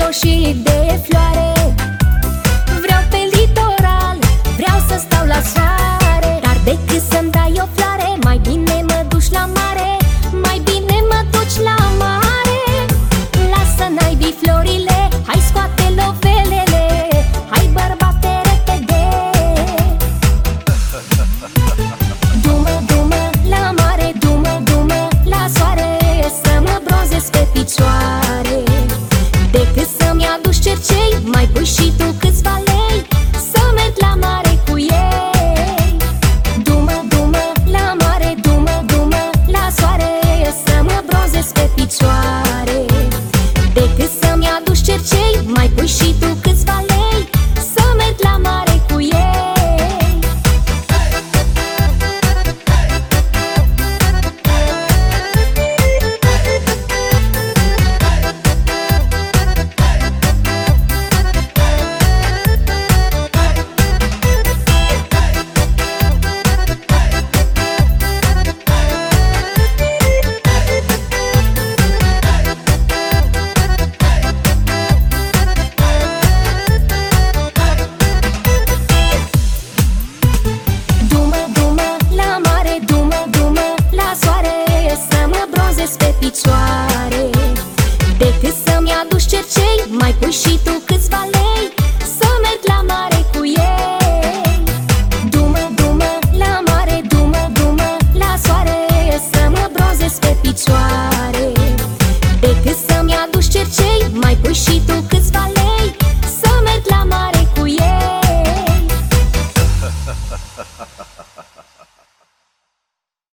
roșii de floare. Vreau pe litoral, vreau să stau la soare. Dar decât să-mi dai o floare, mai bine mă duci la mare. Mai bine mă duci la mare. Lasă naibii florile, hai scoate lovelele. Hai bărbate repede. Du-mă, du-mă la mare, du-mă, du-mă la soare, să mă bronzez pe picioare. Decât să-mi aduci cercei, mai pui și tu câțiva lei, să merg la mare cu ei. Du-mă, du-mă la mare, du-mă, du-mă la soare, să mă bronzez pe picioare. Decât să-mi aduci cercei, mai pui și tu câțiva lei, să merg la mare cu ei. Pe picioare. Decât să-mi aduci cercei, mai pui și tu cât